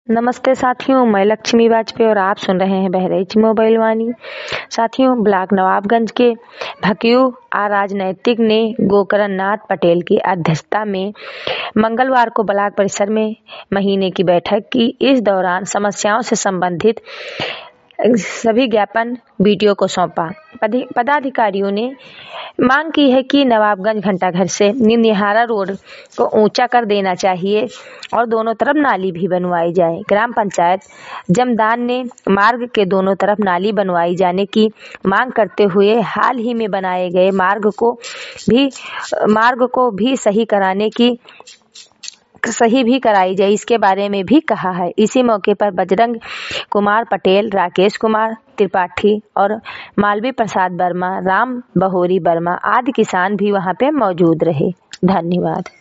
नमस्ते साथियों, मैं लक्ष्मी वाजपेयी और आप सुन रहे हैं बहराइच मोबाइल वाणी। साथियों, ब्लॉक नवाबगंज के भकियू राजनैतिक ने गोकरण नाथ पटेल की अध्यक्षता में मंगलवार को ब्लॉक परिसर में महीने की बैठक की। इस दौरान समस्याओं से संबंधित सभी ज्ञापन वीडियो को सौंपा। पदाधिकारियों ने मांग की है कि नवाबगंज घंटाघर से निहारा रोड को ऊंचा कर देना चाहिए और दोनों तरफ नाली भी बनवाई जाए। ग्राम पंचायत जमदान ने मार्ग के दोनों तरफ नाली बनवाई जाने की मांग करते हुए हाल ही में बनाए गए मार्ग को भी सही भी कराई जाए, इसके बारे में भी कहा है। इसी मौके पर बजरंग कुमार पटेल, राकेश कुमार त्रिपाठी और मालवी प्रसाद वर्मा, राम बहोरी वर्मा आदि किसान भी वहां पे मौजूद रहे। धन्यवाद।